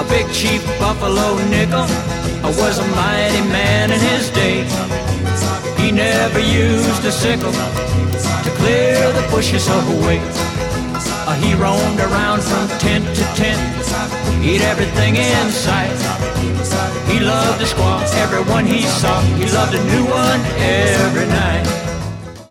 big chief Buffalo Nickel was a mighty man in his day. He never used a sickle to clear the bushes away. He roamed around from tent to tent, eat everything in sight. He loved to squaw everyone he saw. He loved a new one every night.